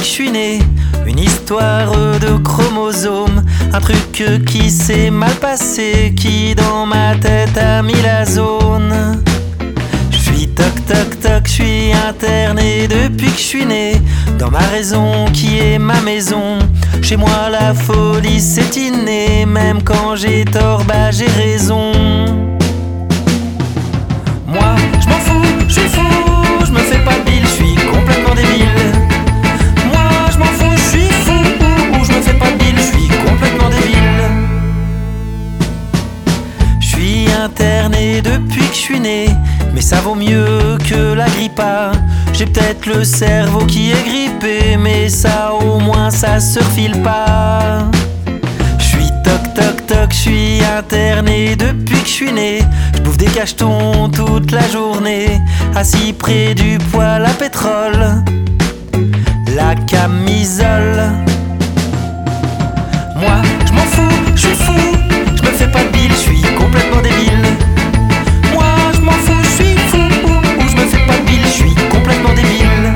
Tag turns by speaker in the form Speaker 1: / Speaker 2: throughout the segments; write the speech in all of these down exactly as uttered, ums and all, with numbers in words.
Speaker 1: que je suis né. Une histoire de chromosomes, un truc qui s'est mal passé, qui dans ma tête a mis la zone. Je suis toc toc toc, je suis interné depuis que je suis né, dans ma raison qui est ma maison. Chez moi la folie c'est inné, même quand j'ai tort bah j'ai raison. Moi je m'en fous, je suis fou, je me fais pas de bile, je suis complètement débile. Moi je m'en fous, je suis fou, ou je me fais pas de bile, je suis complètement débile. Je suis interné depuis que je suis né, mais ça vaut mieux que la grippa. J'ai peut-être le cerveau qui est grippé, mais ça au moins ça se refile pas. Je suis toc toc toc, je suis interné depuis que je suis né. Je bouffe des cachetons toute la journée, assis près du poêle à pétrole, la camisole. Moi je m'en fous, je suis fou, je me fais pas de bile, je suis complètement débile. Moi je m'en fous, je suis fou, ou je me fais pas de bile, je suis complètement débile.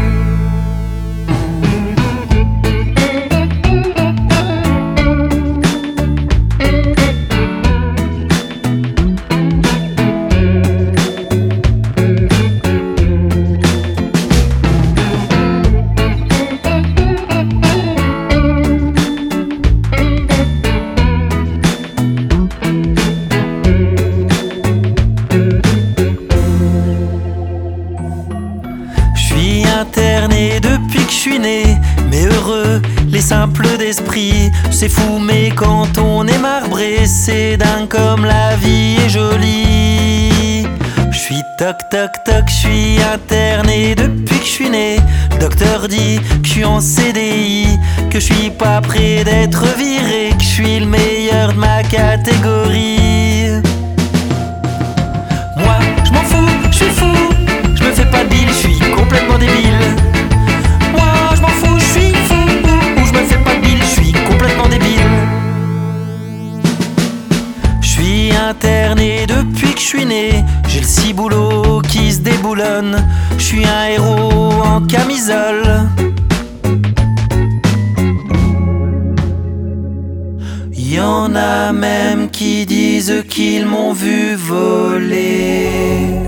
Speaker 1: Interné depuis que je suis né, mais heureux, les simples d'esprit. C'est fou mais quand on est marbré, c'est dingue comme la vie est jolie. Je suis toc toc toc, je suis interné depuis que je suis né. Le docteur dit que je suis en C D I, que je suis pas prêt d'être viré, que je suis le meilleur de ma catégorie. Moi je m'en fous, je suis fou, je me fais pas de bile, je suis complètement débile. Moi je m'en fous, je suis fou, ou je me fais pas de bile, je suis complètement débile. Je suis interné depuis que je suis né, j'ai le ciboulot qui se déboulonne. Je suis un héros en camisole. Y en a même qui disent qu'ils m'ont vu voler.